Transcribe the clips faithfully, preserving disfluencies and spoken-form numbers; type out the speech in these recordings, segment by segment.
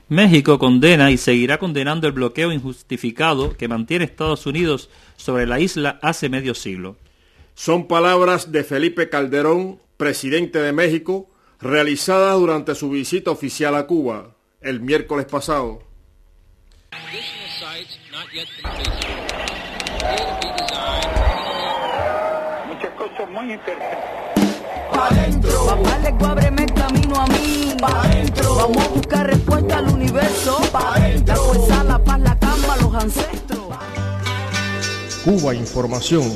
México condena y seguirá condenando el bloqueo injustificado que mantiene Estados Unidos sobre la isla hace medio siglo. Son palabras de Felipe Calderón, presidente de México, realizadas durante su visita oficial a Cuba el miércoles pasado. Muchas cosas muy interesantes. Pa' dentro. Papá le ábreme el camino a mí. Pa' dentro. Vamos a buscar respuesta al universo. Pa' dentro. La fuerza, la paz, la calma, los ancestros. Cuba Información.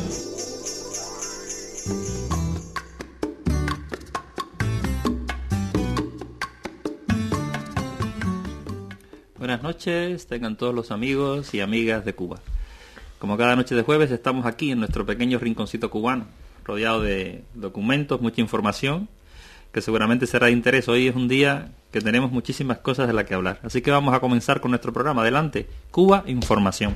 Buenas noches, tengan todos los amigos y amigas de Cuba. Como cada noche de jueves estamos aquí en nuestro pequeño rinconcito cubano, rodeado de documentos, mucha información, que seguramente será de interés. Hoy es un día que tenemos muchísimas cosas de las que hablar. Así que vamos a comenzar con nuestro programa. Adelante, Cuba Información.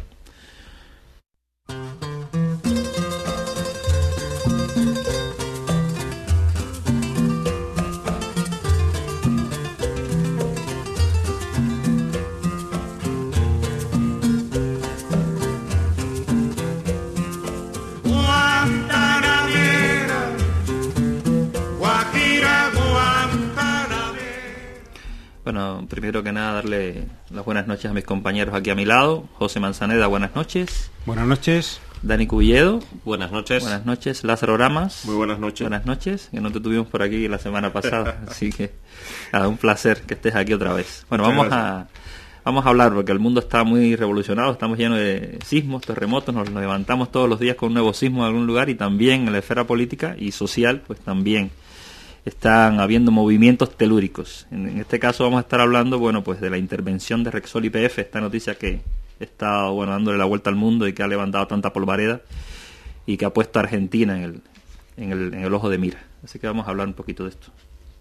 Bueno, primero que nada darle las buenas noches a mis compañeros aquí a mi lado. José Manzaneda, buenas noches. Buenas noches. Dani Cubilledo. Buenas noches. Buenas noches. Lázaro Ramas. Muy buenas noches. Buenas noches, que no te tuvimos por aquí la semana pasada, así que nada, un placer que estés aquí otra vez. Bueno, Muchas vamos gracias. a vamos a hablar porque el mundo está muy revolucionado, estamos llenos de sismos, terremotos, nos, nos levantamos todos los días con un nuevo sismo en algún lugar y también en la esfera política y social, pues también están habiendo movimientos telúricos. En, en este caso vamos a estar hablando, bueno, pues de la intervención de Repsol Y P F, esta noticia que está, bueno, dándole la vuelta al mundo y que ha levantado tanta polvareda y que ha puesto a Argentina en el, en el, en el ojo de mira. Así que vamos a hablar un poquito de esto.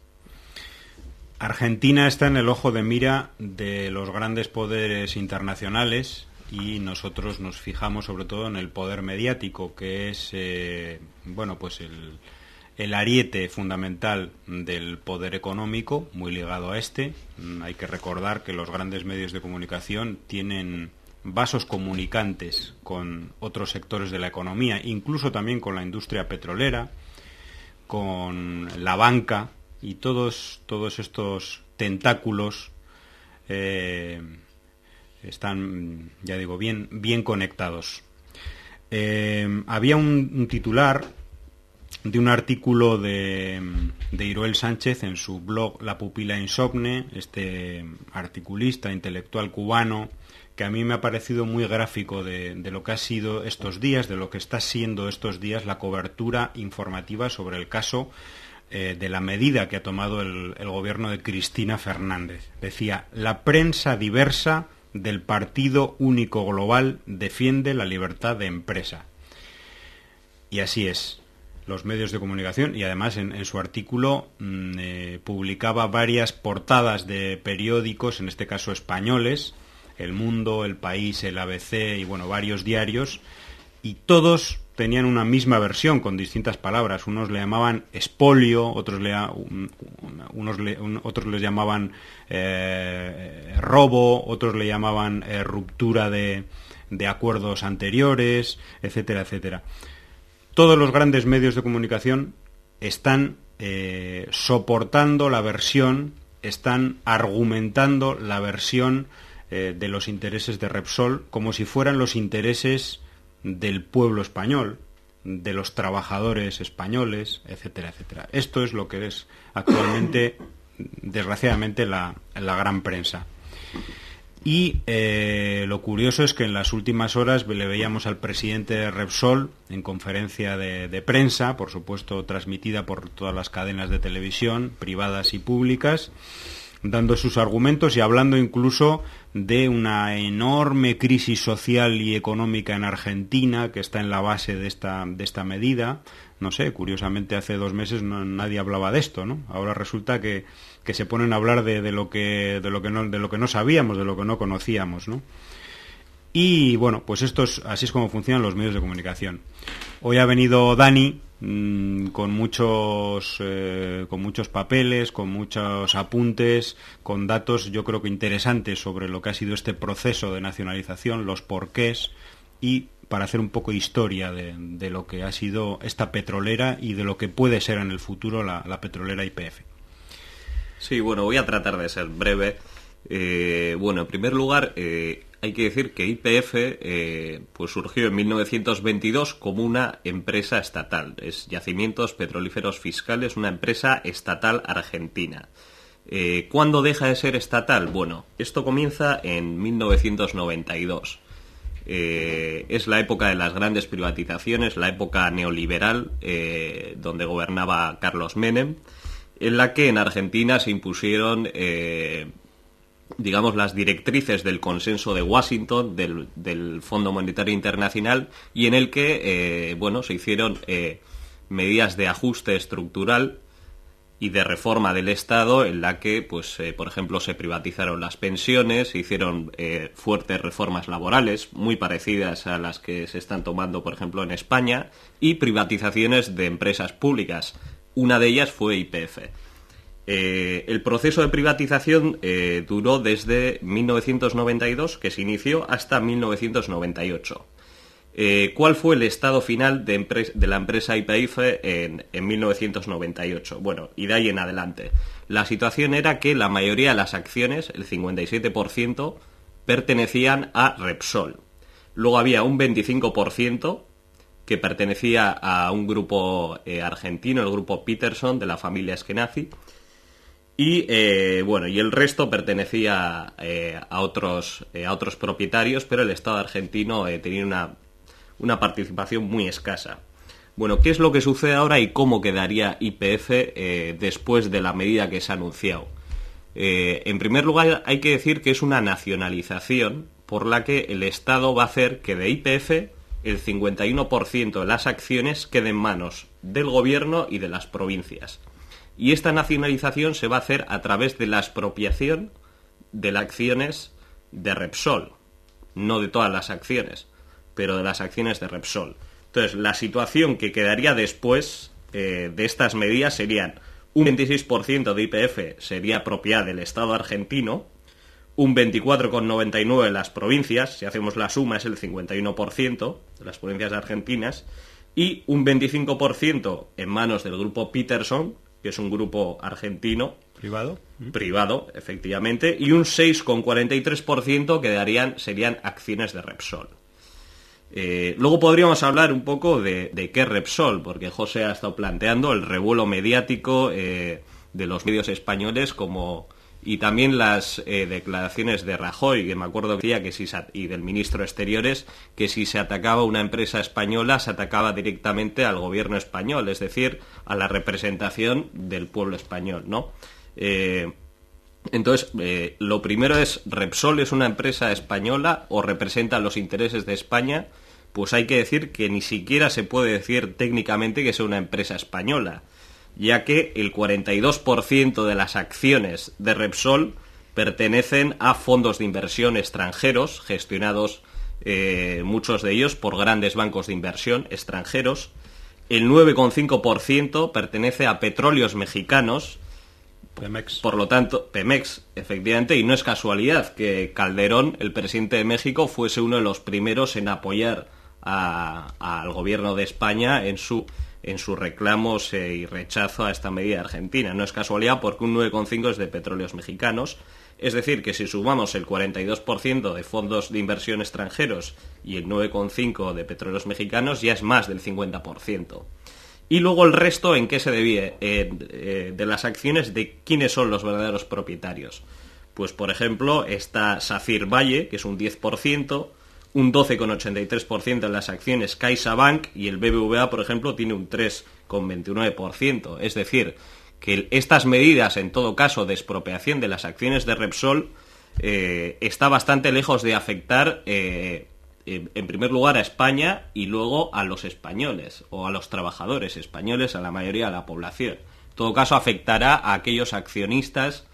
Argentina está en el ojo de mira de los grandes poderes internacionales y nosotros nos fijamos sobre todo en el poder mediático, que es, eh, bueno, pues el... el ariete fundamental del poder económico, muy ligado a este. Hay que recordar que los grandes medios de comunicación tienen vasos comunicantes con otros sectores de la economía, incluso también con la industria petrolera, con la banca, y todos, todos estos tentáculos eh, están, ya digo, bien, bien conectados. Eh, había un, un titular de un artículo de, de Iroel Sánchez en su blog La Pupila Insomne, este articulista intelectual cubano, que a mí me ha parecido muy gráfico de, de lo que ha sido estos días, de lo que está siendo estos días la cobertura informativa sobre el caso eh, de la medida que ha tomado el, el gobierno de Cristina Fernández. Decía: la prensa diversa del Partido Único Global defiende la libertad de empresa. Y así es. Los medios de comunicación, y además en, en su artículo mmm, eh, publicaba varias portadas de periódicos, en este caso españoles, El Mundo, El País, el A B C y bueno, varios diarios, y todos tenían una misma versión con distintas palabras. Unos le llamaban expolio, otros le, un, unos le, un, otros les llamaban eh, robo, otros le llamaban eh, ruptura de, de acuerdos anteriores, etcétera, etcétera. Todos los grandes medios de comunicación están eh, soportando la versión, están argumentando la versión eh, de los intereses de Repsol como si fueran los intereses del pueblo español, de los trabajadores españoles, etcétera, etcétera. Esto es lo que es actualmente, desgraciadamente, la, la gran prensa. Y eh, lo curioso es que en las últimas horas le veíamos al presidente de Repsol en conferencia de, de prensa, por supuesto transmitida por todas las cadenas de televisión, privadas y públicas, dando sus argumentos y hablando incluso de una enorme crisis social y económica en Argentina que está en la base de esta, de esta medida. No sé, curiosamente hace dos meses no, nadie hablaba de esto, ¿no? Ahora resulta que, que se ponen a hablar de, de, lo que, de, lo que no, de lo que no sabíamos, de lo que no conocíamos, ¿no? Y bueno, pues esto es, así es como funcionan los medios de comunicación. Hoy ha venido Dani mmm, con muchos eh, con muchos papeles, con muchos apuntes, con datos yo creo que interesantes sobre lo que ha sido este proceso de nacionalización, los porqués, y para hacer un poco de historia de, de lo que ha sido esta petrolera y de lo que puede ser en el futuro la, la petrolera Y P F. Sí, bueno, voy a tratar de ser breve. Eh, bueno, en primer lugar, eh, hay que decir que Y P F eh, pues surgió en mil novecientos veintidós como una empresa estatal. Es Yacimientos Petrolíferos Fiscales, una empresa estatal argentina. Eh, ¿Cuándo deja de ser estatal? Bueno, esto comienza en mil novecientos noventa y dos. Eh, es la época de las grandes privatizaciones, la época neoliberal, eh, donde gobernaba Carlos Menem, en la que en Argentina se impusieron, eh, digamos, las directrices del consenso de Washington, del, del Fondo Monetario Internacional, y en el que, eh, bueno, se hicieron eh, medidas de ajuste estructural y de reforma del Estado, en la que, pues, eh, por ejemplo, se privatizaron las pensiones, se hicieron eh, fuertes reformas laborales, muy parecidas a las que se están tomando, por ejemplo, en España, y privatizaciones de empresas públicas. Una de ellas fue Y P F. Eh, el proceso de privatización eh, duró desde mil novecientos noventa y dos, que se inició, hasta mil novecientos noventa y ocho. Eh, ¿Cuál fue el estado final de, de la empresa Y P F en, en mil novecientos noventa y ocho? Bueno, y de ahí en adelante. La situación era que la mayoría de las acciones, el cincuenta y siete por ciento, pertenecían a Repsol. Luego había un veinticinco por ciento que pertenecía a un grupo eh, argentino, el grupo Peterson, de la familia Eskenazi, y eh, bueno, y el resto pertenecía eh, a otros eh, a otros propietarios, pero el Estado argentino eh, tenía una una participación muy escasa. Bueno, ¿qué es lo que sucede ahora y cómo quedaría Y P F eh, después de la medida que se ha anunciado? Eh, en primer lugar, hay que decir que es una nacionalización por la que el Estado va a hacer que de Y P F el cincuenta y uno por ciento de las acciones quede en manos del gobierno y de las provincias. Y esta nacionalización se va a hacer a través de la expropiación de las acciones de Repsol, no de todas las acciones, pero de las acciones de Repsol. Entonces, la situación que quedaría después eh, de estas medidas serían: un veintiséis por ciento de Y P F sería propiedad del Estado argentino, un veinticuatro coma noventa y nueve por ciento de las provincias, si hacemos la suma es el cincuenta y uno por ciento de las provincias argentinas, y un veinticinco por ciento en manos del grupo Peterson, que es un grupo argentino privado, privado, efectivamente, y un seis coma cuarenta y tres por ciento quedarían, serían acciones de Repsol. Eh, luego podríamos hablar un poco de, de qué Repsol, porque José ha estado planteando el revuelo mediático eh, de los medios españoles, como y también las eh, declaraciones de Rajoy, que me acuerdo que decía que si se, y del ministro de Exteriores, que si se atacaba a una empresa española se atacaba directamente al gobierno español, es decir, a la representación del pueblo español, ¿no? Eh, entonces, eh, lo primero es, ¿Repsol es una empresa española o representa los intereses de España? Pues hay que decir que ni siquiera se puede decir técnicamente que sea una empresa española, ya que el cuarenta y dos por ciento de las acciones de Repsol pertenecen a fondos de inversión extranjeros, gestionados eh, muchos de ellos por grandes bancos de inversión extranjeros. El nueve coma cinco por ciento pertenece a petróleos mexicanos, Pemex. Por lo tanto, Pemex, efectivamente, y no es casualidad que Calderón, el presidente de México, fuese uno de los primeros en apoyar a, a, al gobierno de España en su en sus reclamos eh, y rechazo a esta medida argentina. No es casualidad porque un nueve coma cinco por ciento es de petróleos mexicanos, es decir, que si sumamos el cuarenta y dos por ciento de fondos de inversión extranjeros y el nueve coma cinco por ciento de petróleos mexicanos, ya es más del cincuenta por ciento. Y luego el resto, ¿en qué se debe? Eh, eh, de las acciones, de quiénes son los verdaderos propietarios. Pues, por ejemplo, está Sacyr Valle, que es un diez por ciento, un doce coma ochenta y tres por ciento en las acciones CaixaBank, y el B B V A, por ejemplo, tiene un tres coma veintinueve por ciento. Es decir, que estas medidas, en todo caso, de expropiación de las acciones de Repsol, eh, está bastante lejos de afectar, eh, en primer lugar, a España y luego a los españoles, o a los trabajadores españoles, a la mayoría de la población. En todo caso, afectará a aquellos accionistas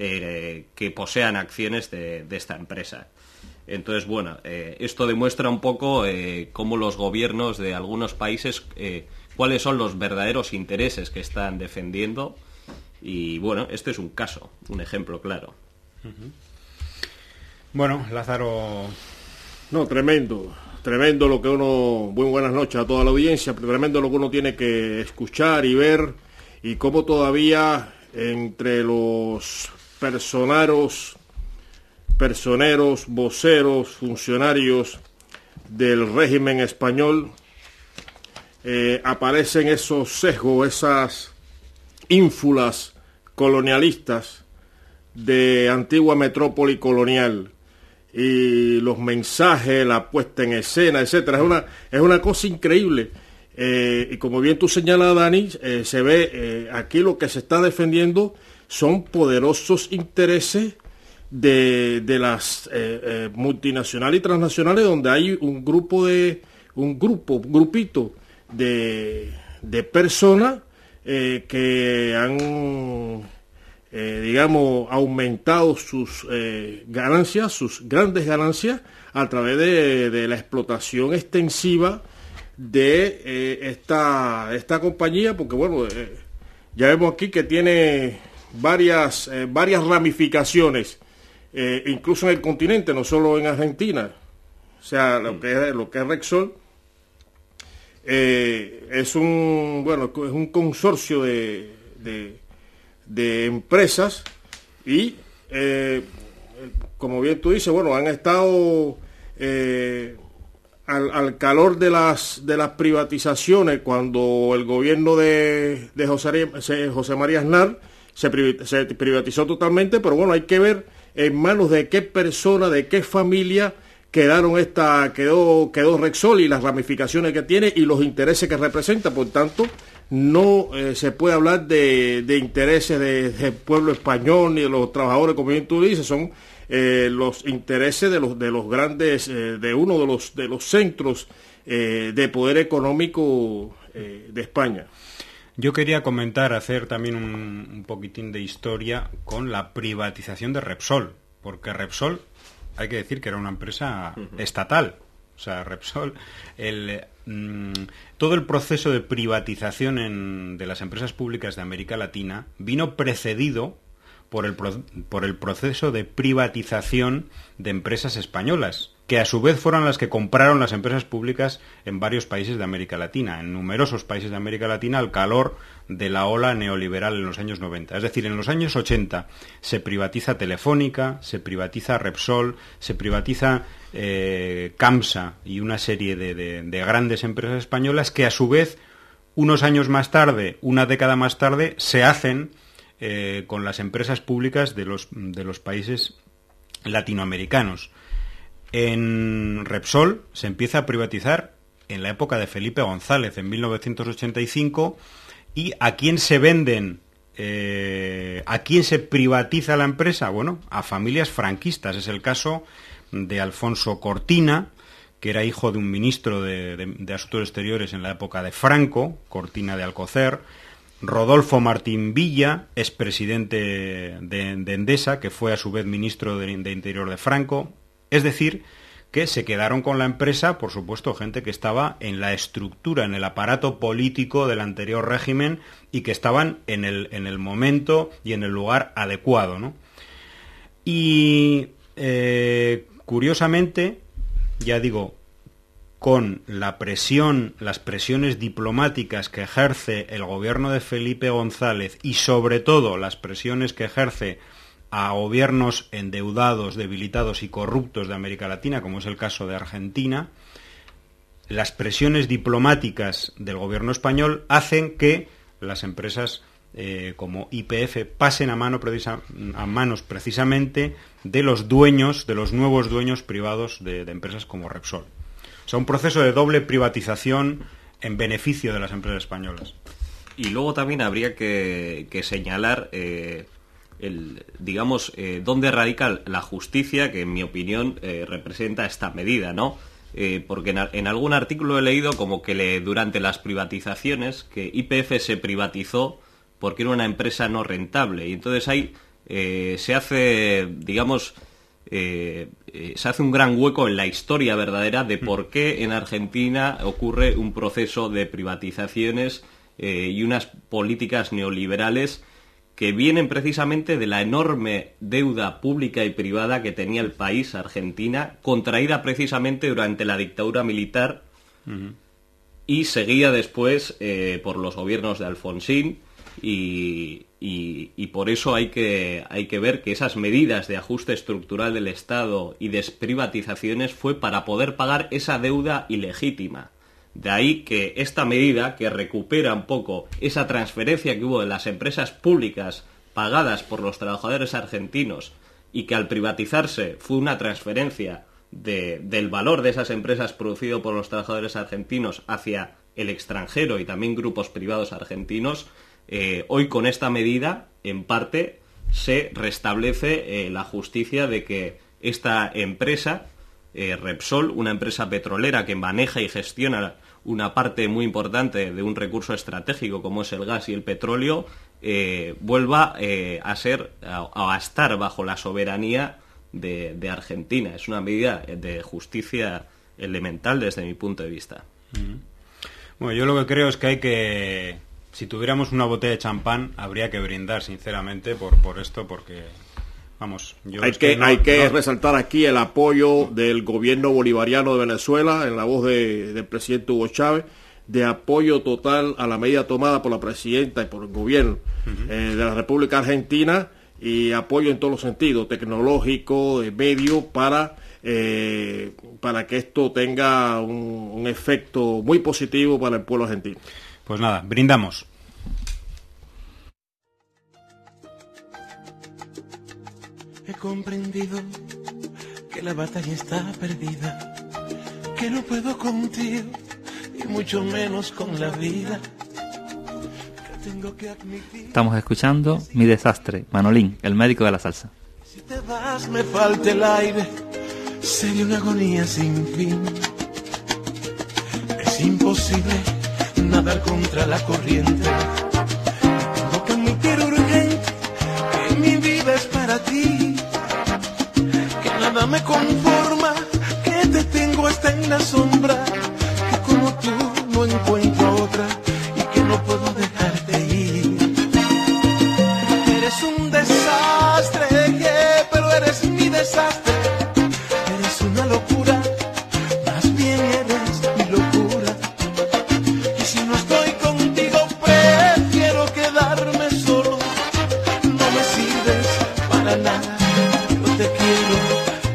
eh, que posean acciones de, de esta empresa. Entonces, bueno, eh, esto demuestra un poco eh, cómo los gobiernos de algunos países eh, cuáles son los verdaderos intereses que están defendiendo. Y bueno, este es un caso, un ejemplo claro. Uh-huh. Bueno, Lázaro... No, tremendo, tremendo lo que uno... Muy buenas noches a toda la audiencia, tremendo lo que uno tiene que escuchar y ver, y cómo todavía entre los personeros, personeros, voceros, funcionarios del régimen español, eh, aparecen esos sesgos, esas ínfulas colonialistas de antigua metrópoli colonial, y los mensajes, la puesta en escena, etcétera. Es una, es una cosa increíble. Eh, y como bien tú señalas, Dani, eh, se ve eh, aquí lo que se está defendiendo son poderosos intereses de, de las eh, eh, multinacionales y transnacionales, donde hay un grupo de un grupo, grupito de, de personas eh, que han Eh, digamos, aumentado sus eh, ganancias, sus grandes ganancias, a través de, de la explotación extensiva de eh, esta, esta compañía, porque bueno, eh, ya vemos aquí que tiene varias, eh, varias ramificaciones, eh, incluso en el continente, no solo en Argentina. O sea, lo que es, lo que es Repsol eh, es un, bueno, es un consorcio de, de de empresas y eh, como bien tú dices, bueno, han estado eh, al, al calor de las de las privatizaciones cuando el gobierno de, de José, José María Aznar se, se privatizó totalmente, pero bueno, hay que ver en manos de qué persona, de qué familia quedaron esta, quedó, quedó Repsol y las ramificaciones que tiene y los intereses que representa. Por tanto, no eh, se puede hablar de, de intereses de, del pueblo español ni de los trabajadores, como bien tú dices, son eh, los intereses de los de los grandes, eh, de uno de los de los centros eh, de poder económico eh, de España. Yo quería comentar, hacer también un, un poquitín de historia con la privatización de Repsol, porque Repsol, hay que decir que era una empresa uh-huh. estatal. O sea, Repsol, el, mmm, todo el proceso de privatización en, de las empresas públicas de América Latina vino precedido por el, pro, por el proceso de privatización de empresas españolas, que a su vez fueron las que compraron las empresas públicas en varios países de América Latina, en numerosos países de América Latina, al calor de la ola neoliberal en los años noventa. Es decir, en los años ochenta se privatiza Telefónica, se privatiza Repsol, se privatiza eh, Camsa y una serie de, de, de grandes empresas españolas que a su vez, unos años más tarde, una década más tarde, se hacen eh, con las empresas públicas de los, de los países latinoamericanos. En Repsol se empieza a privatizar en la época de Felipe González, en mil novecientos ochenta y cinco, ¿y a quién se venden? Eh, ¿A quién se privatiza la empresa? Bueno, a familias franquistas. Es el caso de Alfonso Cortina, que era hijo de un ministro de, de, de Asuntos Exteriores en la época de Franco, Cortina de Alcocer, Rodolfo Martín Villa, expresidente de, de Endesa, que fue a su vez ministro de, de Interior de Franco. Es decir, que se quedaron con la empresa, por supuesto, gente que estaba en la estructura, en el aparato político del anterior régimen y que estaban en el, en el momento y en el lugar adecuado, ¿no? Y eh, curiosamente, ya digo, con la presión, las presiones diplomáticas que ejerce el gobierno de Felipe González y sobre todo las presiones que ejerce a gobiernos endeudados, debilitados y corruptos de América Latina, como es el caso de Argentina, las presiones diplomáticas del gobierno español hacen que las empresas eh, como Y P F pasen a, mano precisa, a manos precisamente de los dueños, de los nuevos dueños privados de, de empresas como Repsol. O sea, un proceso de doble privatización en beneficio de las empresas españolas. Y luego también habría que, que señalar... Eh... El, digamos, eh, dónde radica la justicia que, en mi opinión, eh, representa esta medida, ¿no? Eh, porque en, en algún artículo he leído como que le, durante las privatizaciones, que Y P F se privatizó porque era una empresa no rentable. Y entonces ahí eh, se hace, digamos, eh, eh, se hace un gran hueco en la historia verdadera de por qué en Argentina ocurre un proceso de privatizaciones eh, y unas políticas neoliberales que vienen precisamente de la enorme deuda pública y privada que tenía el país, Argentina, contraída precisamente durante la dictadura militar uh-huh. y seguida después eh, por los gobiernos de Alfonsín, y, y, y por eso hay que, hay que ver que esas medidas de ajuste estructural del Estado y desprivatizaciones fue para poder pagar esa deuda ilegítima. De ahí que esta medida, que recupera un poco esa transferencia que hubo de las empresas públicas pagadas por los trabajadores argentinos y que al privatizarse fue una transferencia de, del valor de esas empresas producido por los trabajadores argentinos hacia el extranjero y también grupos privados argentinos, eh, hoy con esta medida, en parte, se restablece eh, la justicia de que esta empresa, eh, Repsol, una empresa petrolera que maneja y gestiona una parte muy importante de un recurso estratégico como es el gas y el petróleo, eh, vuelva eh, a ser a, a estar bajo la soberanía de, de Argentina. Es una medida de justicia elemental desde mi punto de vista. Bueno, yo lo que creo es que hay que, si tuviéramos una botella de champán, habría que brindar sinceramente por, por esto, porque vamos, yo hay es que, que no, hay que no... resaltar aquí el apoyo del gobierno bolivariano de Venezuela, en la voz de, del presidente Hugo Chávez, de apoyo total a la medida tomada por la presidenta y por el gobierno uh-huh. eh, de la República Argentina, y apoyo en todos los sentidos, tecnológico, de medio, para, eh, para que esto tenga un, un efecto muy positivo para el pueblo argentino. Pues nada, brindamos. He comprendido que la batalla está perdida, que no puedo contigo y mucho menos con la vida. Que tengo que admitir. Estamos escuchando Mi Desastre, Manolín, el médico de la salsa. Si te vas me falta el aire, sería una agonía sin fin. Es imposible nadar contra la corriente. Tengo que admitir urgente que mi vida es para ti. Nada me conforma, que te tengo hasta en la sombra, que como tú no encuentro otra y que no puedo dejarte ir. Eres un desastre, pero eres mi desastre. Eres una locura, más bien eres mi locura. Y si no estoy contigo prefiero quedarme solo. No me sirves para nada, yo te quiero.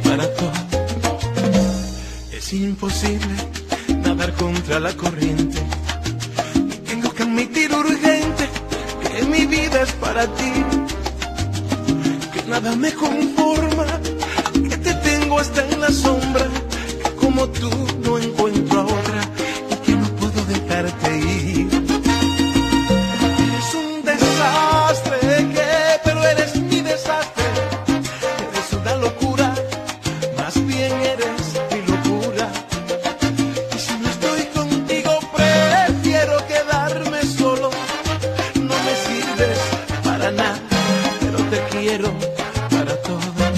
Es imposible nadar contra la corriente. Y tengo que admitir urgente que mi vida es para ti. Que nada me conforma, que te tengo hasta en la sombra, que como tú no encuentro a otra y que no puedo dejarte ir. Eres un desastre, que, pero eres mi desastre. Eres una locura, más bien eres. Quiero para todo.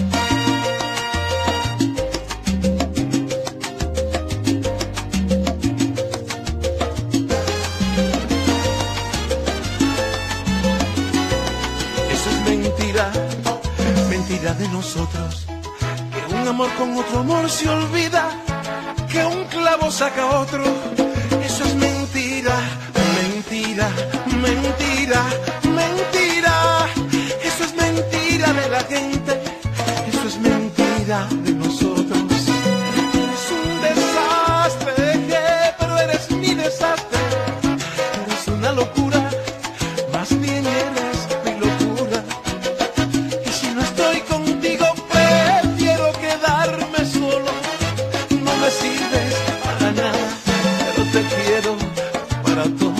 Eso es mentira, mentira de nosotros. Que un amor con otro amor se olvida, que un clavo saca otro. Eso es mentira, mentira, mentira, mentira. Eso es mentira de la gente, eso es mentira de nosotros. Eres un desastre, pero eres mi desastre. Eres una locura, más bien eres mi locura. Y si no estoy contigo prefiero quedarme solo. No me sirves para nada, pero te quiero para todo.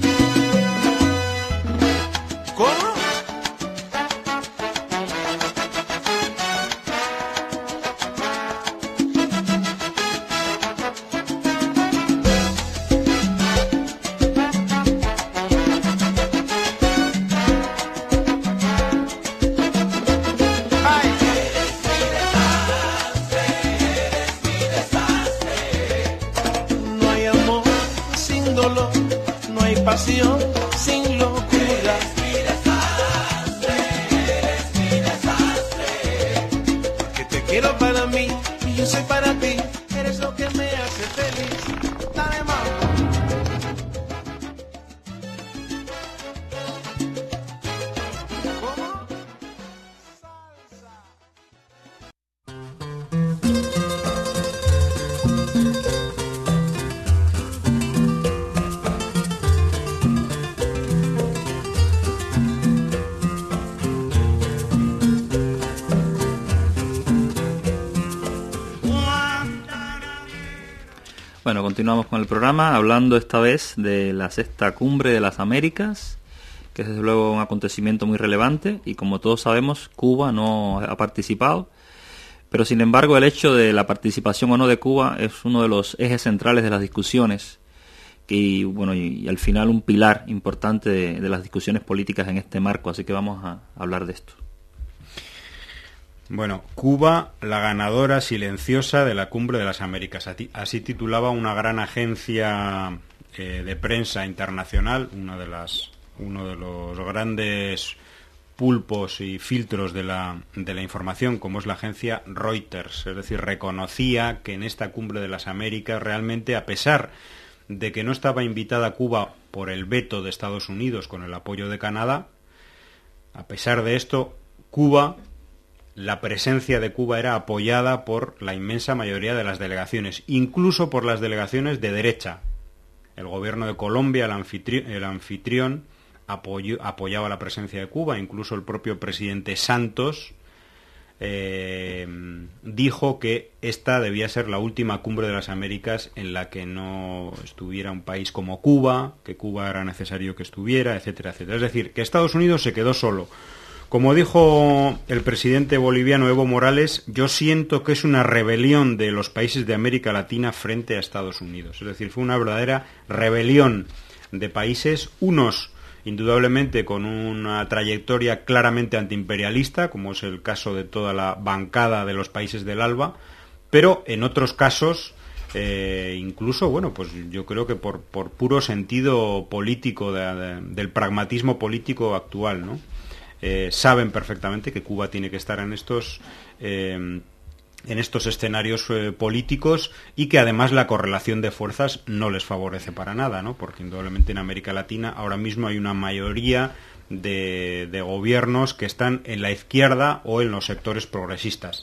¿Cómo? solo, no hay pasión sin locura. Porque te quiero para mí y yo soy para ti, eres lo que me hace feliz. Dale, mamá. Bueno, continuamos con el programa, hablando esta vez de la sexta cumbre de las Américas, que es desde luego un acontecimiento muy relevante, y como todos sabemos, Cuba no ha participado, pero sin embargo el hecho de la participación o no de Cuba es uno de los ejes centrales de las discusiones, y bueno, y, y al final un pilar importante de, de las discusiones políticas en este marco, así que vamos a hablar de esto. Bueno, Cuba, la ganadora silenciosa de la Cumbre de las Américas. Así titulaba una gran agencia eh, de prensa internacional, una de las, uno de los grandes pulpos y filtros de la, de la información, como es la agencia Reuters. Es decir, reconocía que en esta Cumbre de las Américas realmente, a pesar de que no estaba invitada Cuba por el veto de Estados Unidos con el apoyo de Canadá, a pesar de esto, Cuba... la presencia de Cuba era apoyada por la inmensa mayoría de las delegaciones, incluso por las delegaciones de derecha. El gobierno de Colombia, el, anfitri- el anfitrión, apoyó, apoyaba la presencia de Cuba, incluso el propio presidente Santos eh, dijo que esta debía ser la última cumbre de las Américas en la que no estuviera un país como Cuba, que Cuba era necesario que estuviera, etcétera, etcétera. Es decir, que Estados Unidos se quedó solo. Como dijo el presidente boliviano Evo Morales, yo siento que es una rebelión de los países de América Latina frente a Estados Unidos. Es decir, fue una verdadera rebelión de países, unos indudablemente con una trayectoria claramente antiimperialista, como es el caso de toda la bancada de los países del ALBA, pero en otros casos, eh, incluso, bueno, pues yo creo que por, por puro sentido político, de, de, del pragmatismo político actual, ¿no? Eh, saben perfectamente que Cuba tiene que estar en estos eh, en estos escenarios eh, políticos y que además la correlación de fuerzas no les favorece para nada, ¿no? Porque indudablemente en América Latina ahora mismo hay una mayoría de, de gobiernos que están en la izquierda o en los sectores progresistas.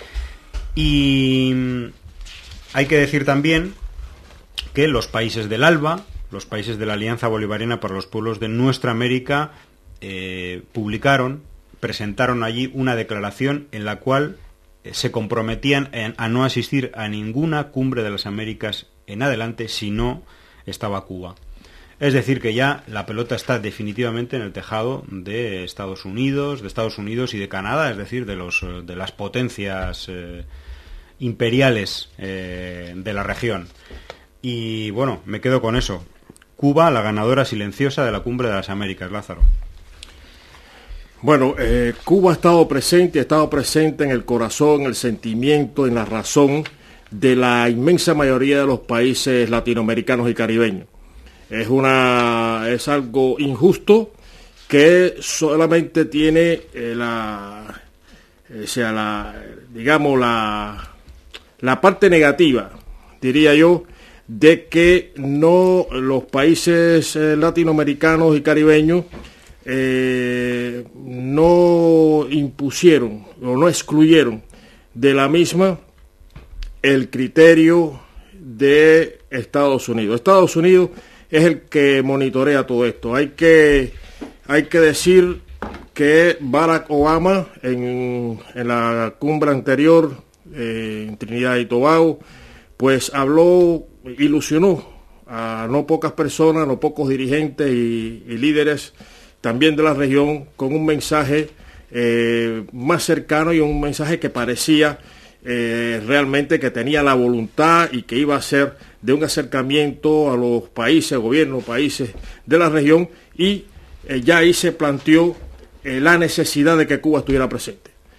Y hay que decir también que los países del ALBA, los países de la Alianza Bolivariana para los Pueblos de Nuestra América, Eh, publicaron, presentaron allí una declaración en la cual eh, se comprometían en, a no asistir a ninguna cumbre de las Américas en adelante si no estaba Cuba. Es decir, que ya la pelota está definitivamente en el tejado de Estados Unidos, de Estados Unidos y de Canadá, es decir, de los de las potencias eh, imperiales eh, de la región. Y bueno, me quedo con eso. Cuba, la ganadora silenciosa de la Cumbre de las Américas. Lázaro. Bueno, eh, Cuba ha estado presente, ha estado presente en el corazón, en el sentimiento, en la razón de la inmensa mayoría de los países latinoamericanos y caribeños. Es una, es algo injusto que solamente tiene eh, la, o sea, la, digamos la, la parte negativa, diría yo, de que no los países eh, latinoamericanos y caribeños Eh, no impusieron o no excluyeron de la misma el criterio de Estados Unidos. Estados Unidos es el que monitorea todo esto. Hay que, hay que decir que Barack Obama en, en la cumbre anterior eh, en Trinidad y Tobago, pues habló, ilusionó a no pocas personas, no pocos dirigentes y, y líderes también de la región, con un mensaje eh, más cercano y un mensaje que parecía eh, realmente que tenía la voluntad y que iba a ser de un acercamiento a los países, gobiernos, países de la región, y eh, ya ahí se planteó eh, la necesidad de que Cuba estuviera presente.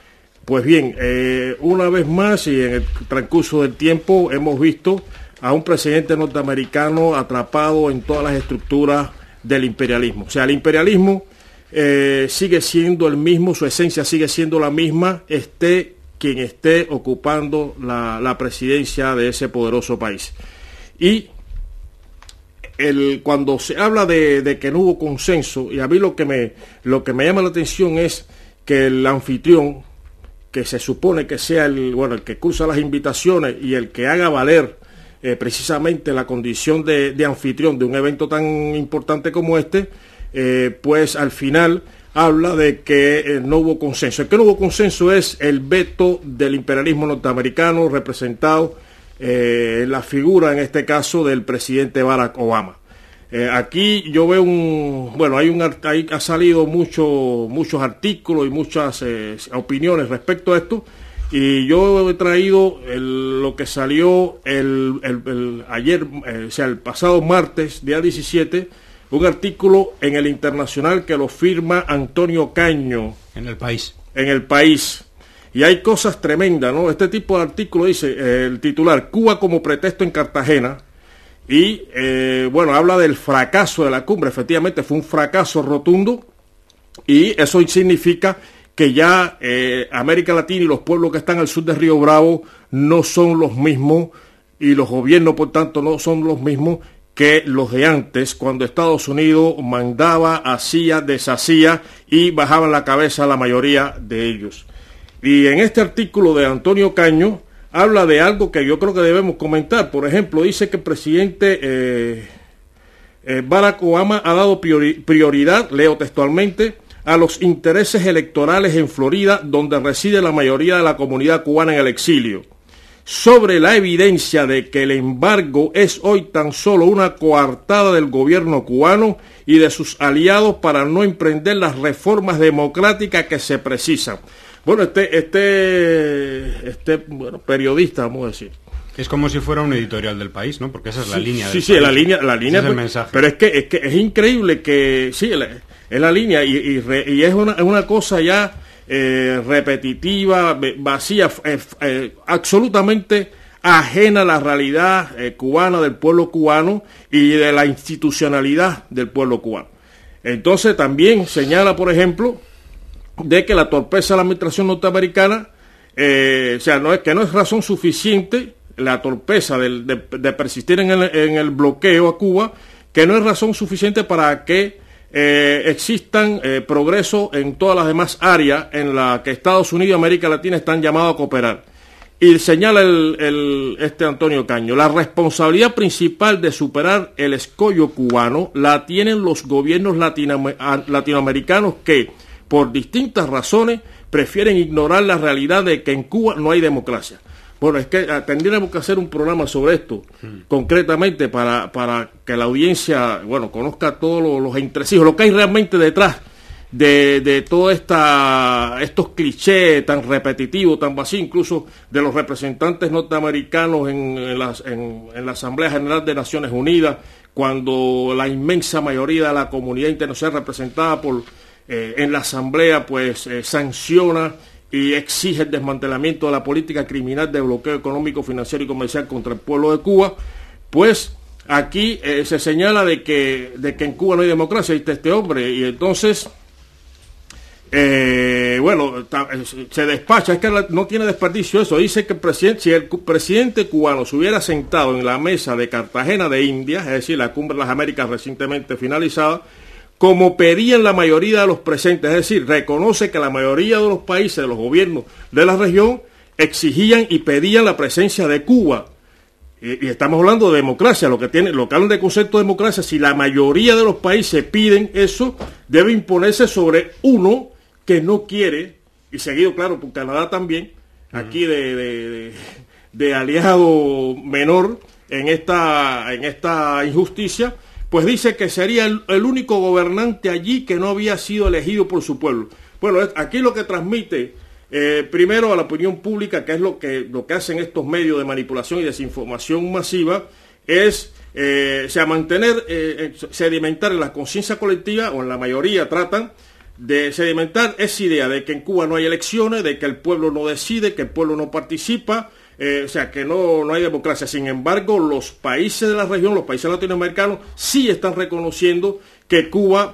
Pues bien, eh, una vez más y en el transcurso del tiempo hemos visto a un presidente norteamericano atrapado en todas las estructuras del imperialismo. O sea, el imperialismo eh, sigue siendo el mismo, su esencia sigue siendo la misma, esté quien esté ocupando la, la presidencia de ese poderoso país. Y el, cuando se habla de, de que no hubo consenso, y a mí lo que me, lo que me llama la atención es que el anfitrión, que se supone que sea el, bueno, el que cursa las invitaciones y el que haga valer eh, precisamente la condición de, de anfitrión de un evento tan importante como este, eh, pues al final habla de que eh, no hubo consenso. El que no hubo consenso es el veto del imperialismo norteamericano representado eh, en la figura, en este caso, del presidente Barack Obama. Eh, aquí yo veo un, bueno, hay un, hay, ha salido mucho, muchos artículos y muchas eh, opiniones respecto a esto, y yo he traído el, lo que salió el, el, el ayer, eh, o sea, el pasado martes, día diecisiete, un artículo en el Internacional que lo firma Antonio Caño. En El País. En El País. Y hay cosas tremendas, ¿no? Este tipo de artículo dice, eh, el titular, Cuba como pretexto en Cartagena, y, eh, bueno, habla del fracaso de la cumbre. Efectivamente, fue un fracaso rotundo, y eso significa que ya eh, América Latina y los pueblos que están al sur de Río Bravo no son los mismos, y los gobiernos, por tanto, no son los mismos que los de antes, cuando Estados Unidos mandaba, hacía, deshacía y bajaban la cabeza la mayoría de ellos. Y en este artículo de Antonio Caño habla de algo que yo creo que debemos comentar. Por ejemplo, dice que el presidente eh, eh, Barack Obama ha dado priori prioridad, leo textualmente, a los intereses electorales en Florida, donde reside la mayoría de la comunidad cubana en el exilio, sobre la evidencia de que el embargo es hoy tan solo una coartada del gobierno cubano y de sus aliados para no emprender las reformas democráticas que se precisan. Bueno, este, este, este bueno, periodista, vamos a decir. Es como si fuera un editorial del País, ¿no? Porque esa es la sí, línea sí, del sí, país. la línea, la línea. Ese es el pero, mensaje. Pero es que, es que es increíble que, sí, es la línea y, y, re, y es una, una cosa ya eh, repetitiva, vacía, eh, eh, absolutamente ajena a la realidad eh, cubana, del pueblo cubano y de la institucionalidad del pueblo cubano. Entonces también señala, por ejemplo, de que la torpeza de la administración norteamericana, eh, o sea, no es que no es razón suficiente la torpeza de, de, de persistir en el, en el bloqueo a Cuba, que no es razón suficiente para que eh, existan eh, progresos en todas las demás áreas en las que Estados Unidos y América Latina están llamados a cooperar. Y señala el, el, este Antonio Caño, la responsabilidad principal de superar el escollo cubano la tienen los gobiernos latino, latinoamericanos que, por distintas razones, prefieren ignorar la realidad de que en Cuba no hay democracia. Bueno, es que tendríamos que hacer un programa sobre esto, mm. concretamente, para, para que la audiencia, bueno, conozca todos los, los entresijos, lo que hay realmente detrás de, de todos esta, estos clichés tan repetitivos, tan vacíos, incluso de los representantes norteamericanos en, en, las, en, en la Asamblea General de Naciones Unidas, cuando la inmensa mayoría de la comunidad internacional representada por eh, en la Asamblea, pues eh, sanciona y exige el desmantelamiento de la política criminal de bloqueo económico, financiero y comercial contra el pueblo de Cuba. Pues aquí eh, se señala de que, de que en Cuba no hay democracia, dice este hombre, y entonces, eh, bueno, ta, se despacha, es que no tiene desperdicio eso. Dice que el presidente, si el presidente cubano se hubiera sentado en la mesa de Cartagena de Indias, es decir, la Cumbre de las Américas recientemente finalizada, como pedían la mayoría de los presentes, es decir, reconoce que la mayoría de los países, de los gobiernos de la región, exigían y pedían la presencia de Cuba. Y, y estamos hablando de democracia, lo que tiene, lo que hablan de concepto de democracia, si la mayoría de los países piden eso, debe imponerse sobre uno que no quiere, y seguido, claro, por Canadá también, uh-huh. aquí de, de, de, de aliado menor en esta, en esta injusticia, pues dice que sería el, el único gobernante allí que no había sido elegido por su pueblo. Bueno, aquí lo que transmite eh, primero a la opinión pública, que es lo que, lo que hacen estos medios de manipulación y desinformación masiva, es eh, o sea, mantener, eh, sedimentar en la conciencia colectiva, o en la mayoría tratan, de sedimentar esa idea de que en Cuba no hay elecciones, de que el pueblo no decide, que el pueblo no participa, eh, o sea, que no, no hay democracia. Sin embargo, los países de la región, los países latinoamericanos, sí están reconociendo que Cuba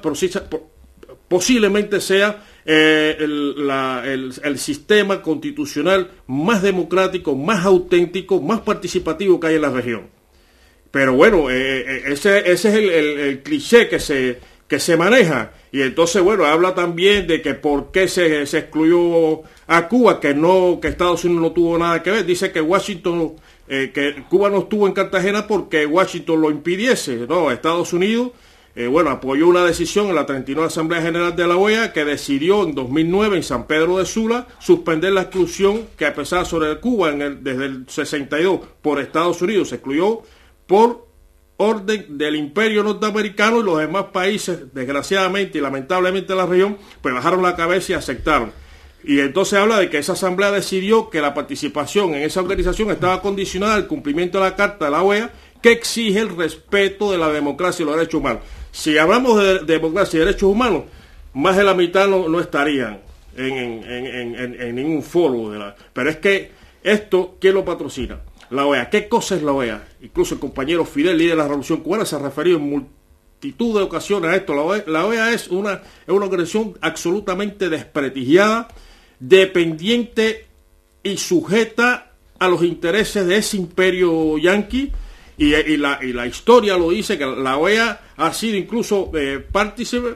posiblemente sea eh, el, la, el, el sistema constitucional más democrático, más auténtico, más participativo que hay en la región. Pero bueno, eh, ese, ese es el, el, el cliché que se, que se maneja. Y entonces, bueno, habla también de que por qué se, se excluyó a Cuba, que no, que Estados Unidos no tuvo nada que ver. Dice que Washington, eh, que Cuba no estuvo en Cartagena porque Washington lo impidiese. No, Estados Unidos, eh, bueno, apoyó una decisión en la treinta y nueve Asamblea General de la O E A que decidió en dos mil nueve en San Pedro de Sula suspender la exclusión que pesaba sobre Cuba en el, desde el sesenta y dos por Estados Unidos. Se excluyó por orden del imperio norteamericano, y los demás países, desgraciadamente y lamentablemente de la región, pues bajaron la cabeza y aceptaron. Y entonces habla de que esa asamblea decidió que la participación en esa organización estaba condicionada al cumplimiento de la Carta de la O E A, que exige el respeto de la democracia y los derechos humanos. Si hablamos de democracia y derechos humanos, más de la mitad no, no estarían en, en, en, en, en ningún foro de la... Pero es que esto, ¿quién lo patrocina? La O E A. ¿Qué cosa es la O E A? Incluso el compañero Fidel, líder de la Revolución Cubana, se ha referido en multitud de ocasiones a esto. La O E A, la O E A es, una, es una organización absolutamente desprestigiada, dependiente y sujeta a los intereses de ese imperio yanqui, y, y, la, y la historia lo dice, que la O E A ha sido incluso eh, partícipe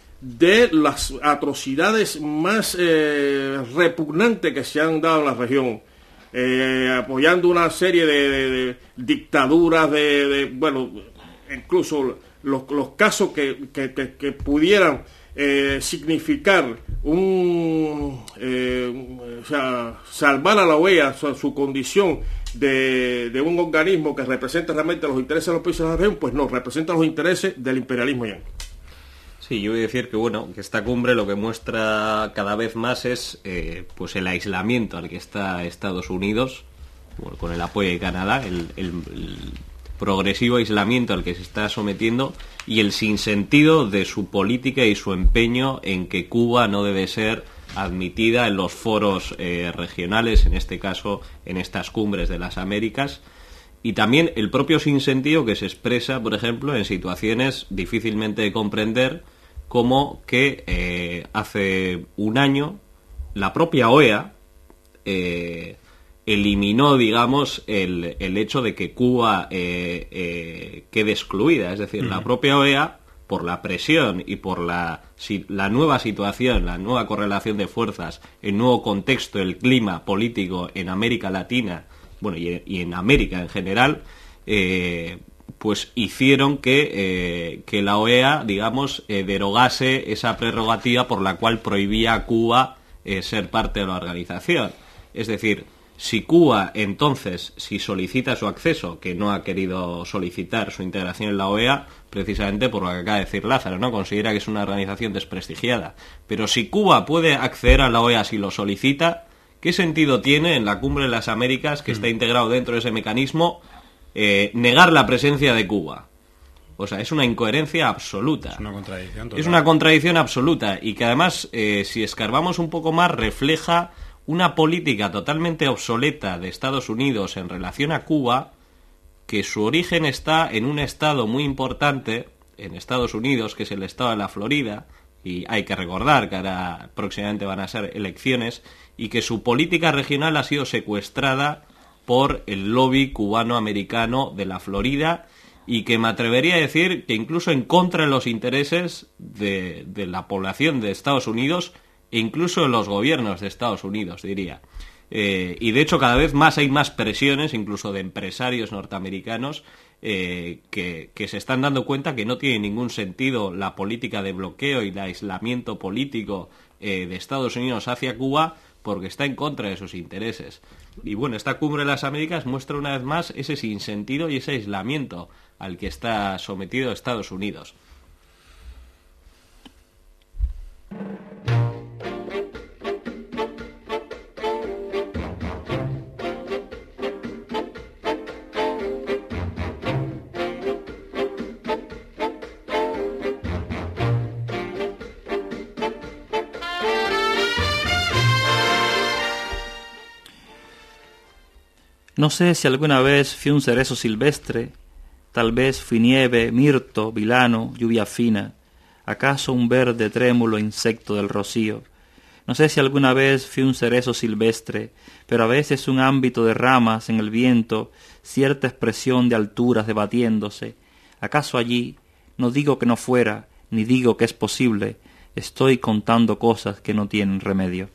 de las atrocidades más eh, repugnantes que se han dado en la región. Eh, apoyando una serie de, de, de dictaduras, de, de, bueno, incluso los, los casos que, que, que, que pudieran eh, significar un, eh, o sea, salvar a la O E A, su, su condición de, de un organismo que representa realmente los intereses de los países de la región, pues no, representa los intereses del imperialismo yanqui. Sí, yo voy a decir que bueno, que esta cumbre lo que muestra cada vez más es eh, pues el aislamiento al que está Estados Unidos, bueno, con el apoyo de Canadá, el, el, el progresivo aislamiento al que se está sometiendo y el sinsentido de su política y su empeño en que Cuba no debe ser admitida en los foros eh, regionales, en este caso en estas cumbres de las Américas. Y también el propio sinsentido que se expresa, por ejemplo, en situaciones difícilmente de comprender, como que eh, hace un año la propia O E A eh, eliminó, digamos, el, el hecho de que Cuba eh, eh, quede excluida. Es decir, uh-huh. la propia O E A, por la presión y por la, si, la nueva situación, la nueva correlación de fuerzas, el nuevo contexto, el clima político en América Latina, bueno, y, y en América en general, eh, pues hicieron que, eh, que la O E A, digamos, eh, derogase esa prerrogativa por la cual prohibía a Cuba eh, ser parte de la organización. Es decir, si Cuba, entonces, si solicita su acceso, que no ha querido solicitar su integración en la O E A, precisamente por lo que acaba de decir Lázaro, ¿no? Considera que es una organización desprestigiada. Pero si Cuba puede acceder a la O E A si lo solicita, ¿qué sentido tiene en la Cumbre de las Américas, que mm. está integrado dentro de ese mecanismo, eh, negar la presencia de Cuba? O sea, es una incoherencia absoluta. Es una contradicción total. Es una contradicción absoluta y que además, eh, si escarbamos un poco más, refleja una política totalmente obsoleta de Estados Unidos en relación a Cuba, que su origen está en un estado muy importante en Estados Unidos, que es el estado de la Florida, y hay que recordar que ahora próximamente van a ser elecciones, y que su política regional ha sido secuestrada por el lobby cubano-americano de la Florida, y que me atrevería a decir que incluso en contra de los intereses de, de la población de Estados Unidos, e incluso de los gobiernos de Estados Unidos, diría. Eh, y de hecho cada vez más hay más presiones, incluso de empresarios norteamericanos, eh, que, que se están dando cuenta que no tiene ningún sentido la política de bloqueo y de aislamiento político eh, de Estados Unidos hacia Cuba, porque está en contra de sus intereses. Y bueno, esta Cumbre de las Américas muestra una vez más ese sinsentido y ese aislamiento al que está sometido Estados Unidos. No sé si alguna vez fui un cerezo silvestre, tal vez fui nieve, mirto, vilano, lluvia fina, acaso un verde trémulo insecto del rocío. No sé si alguna vez fui un cerezo silvestre, pero a veces un ámbito de ramas en el viento, cierta expresión de alturas debatiéndose. ¿Acaso allí? No digo que no fuera, ni digo que es posible, estoy contando cosas que no tienen remedio.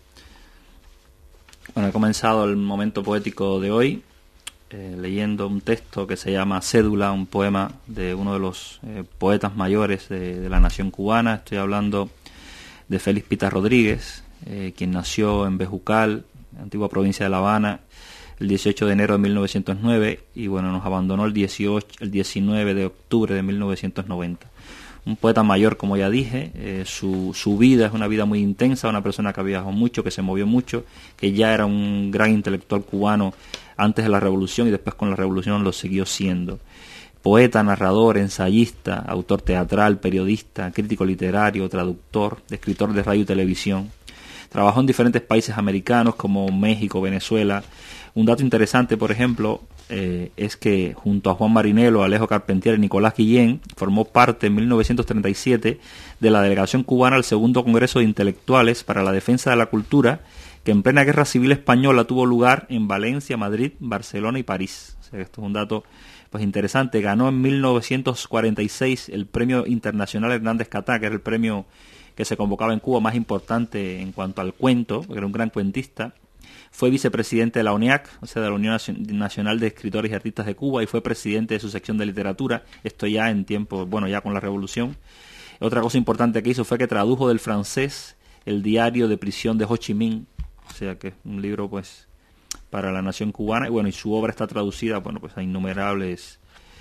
Bueno, he comenzado el momento poético de hoy eh, leyendo un texto que se llama Cédula, un poema de uno de los eh, poetas mayores de, de la nación cubana. Estoy hablando de Félix Pita Rodríguez, eh, quien nació en Bejucal, antigua provincia de La Habana, el dieciocho de enero de mil novecientos nueve y bueno, nos abandonó el, dieciocho, el diecinueve de octubre de mil novecientos noventa. Un poeta mayor, como ya dije, eh, su, su vida es una vida muy intensa, una persona que ha viajado mucho, que se movió mucho, que ya era un gran intelectual cubano antes de la Revolución y después con la Revolución lo siguió siendo. Poeta, narrador, ensayista, autor teatral, periodista, crítico literario, traductor, escritor de radio y televisión. Trabajó en diferentes países americanos como México, Venezuela. Un dato interesante, por ejemplo, eh, es que junto a Juan Marinelo, Alejo Carpentier y Nicolás Guillén, formó parte en mil novecientos treinta y siete de la delegación cubana al segundo Congreso de Intelectuales para la Defensa de la Cultura, que en plena Guerra Civil Española tuvo lugar en Valencia, Madrid, Barcelona y París. O sea, esto es un dato pues interesante. Ganó en mil novecientos cuarenta y seis el Premio Internacional Hernández Catá, que era el premio que se convocaba en Cuba más importante en cuanto al cuento, porque era un gran cuentista. Fue vicepresidente de la UNIAC, o sea, de la Unión Nacional de Escritores y Artistas de Cuba, y fue presidente de su sección de literatura, esto ya en tiempo, bueno, ya con la Revolución. Otra cosa importante que hizo fue que tradujo del francés el diario de prisión de Ho Chi Minh, o sea, que es un libro, pues, para la nación cubana, y bueno, y su obra está traducida, bueno, pues a innumerables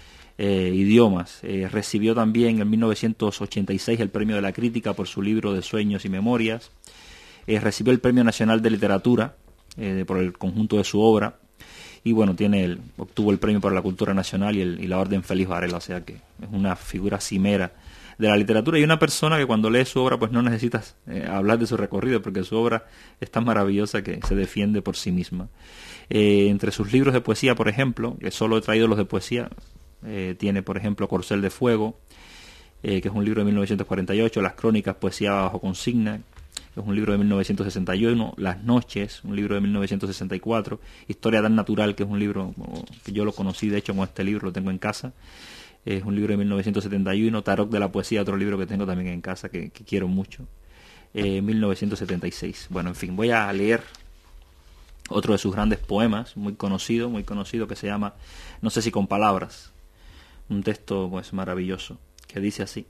eh, idiomas. Eh, recibió también en mil novecientos ochenta y seis el Premio de la Crítica por su libro de Sueños y Memorias. Eh, recibió el Premio Nacional de Literatura Eh, por el conjunto de su obra, y bueno, tiene el, obtuvo el Premio para la Cultura Nacional y, el, y la Orden Félix Varela, o sea que es una figura cimera de la literatura y una persona que cuando lees su obra pues no necesitas eh, hablar de su recorrido, porque su obra es tan maravillosa que se defiende por sí misma. Eh, entre sus libros de poesía, por ejemplo, que solo he traído los de poesía, eh, tiene por ejemplo Corcel de Fuego, eh, que es un libro de mil novecientos cuarenta y ocho, Las Crónicas, Poesía bajo consigna, es un libro de mil novecientos sesenta y uno, Las Noches, un libro de mil novecientos sesenta y cuatro, Historia tan natural, que es un libro que yo lo conocí, de hecho con este libro lo tengo en casa, es un libro de mil novecientos setenta y uno, Tarot de la Poesía, otro libro que tengo también en casa, que, que quiero mucho, eh, mil novecientos setenta y seis. Bueno, en fin, voy a leer otro de sus grandes poemas, muy conocido, muy conocido, que se llama No sé si con palabras, un texto pues maravilloso, que dice así: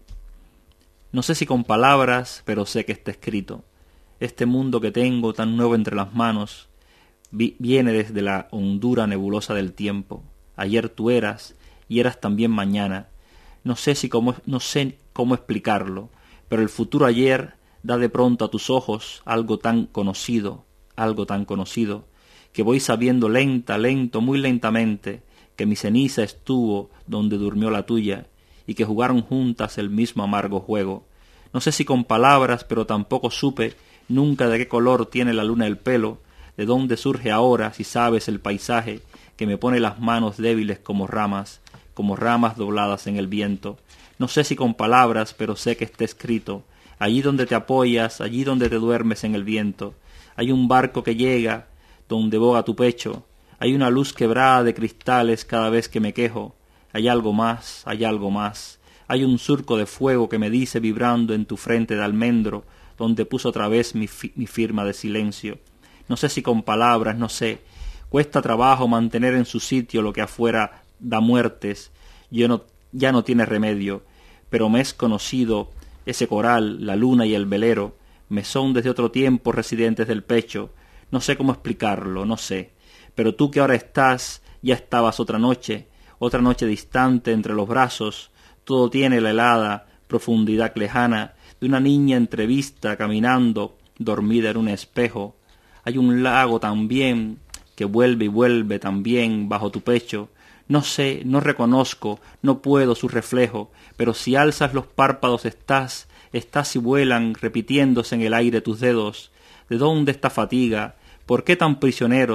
No sé si con palabras, pero sé que está escrito. Este mundo que tengo tan nuevo entre las manos vi- viene desde la hondura nebulosa del tiempo. Ayer tú eras y eras también mañana. No sé si cómo, no sé cómo explicarlo, pero el futuro ayer da de pronto a tus ojos algo tan conocido, algo tan conocido, que voy sabiendo lenta, lento, muy lentamente, que mi ceniza estuvo donde durmió la tuya, y que jugaron juntas el mismo amargo juego. No sé si con palabras, pero tampoco supe nunca de qué color tiene la luna el pelo, de dónde surge ahora, si sabes, el paisaje que me pone las manos débiles como ramas, como ramas dobladas en el viento. No sé si con palabras, pero sé que está escrito. Allí donde te apoyas, allí donde te duermes en el viento, hay un barco que llega, donde boga tu pecho, hay una luz quebrada de cristales cada vez que me quejo. Hay algo más, hay algo más. Hay un surco de fuego que me dice vibrando en tu frente de almendro, donde puso otra vez mi, fi- mi firma de silencio. No sé si con palabras, no sé. Cuesta trabajo mantener en su sitio lo que afuera da muertes. Yo no, ya no tiene remedio, pero me es conocido ese coral, la luna y el velero. Me son desde otro tiempo residentes del pecho. No sé cómo explicarlo, no sé. Pero tú que ahora estás, ya estabas otra noche, otra noche distante entre los brazos. Todo tiene la helada profundidad lejana de una niña entrevista caminando, dormida en un espejo. Hay un lago también que vuelve y vuelve también bajo tu pecho. No sé, no reconozco, no puedo su reflejo, pero si alzas los párpados estás, estás y vuelan repitiéndose en el aire tus dedos. ¿De dónde esta fatiga? ¿Por qué tan prisioneros?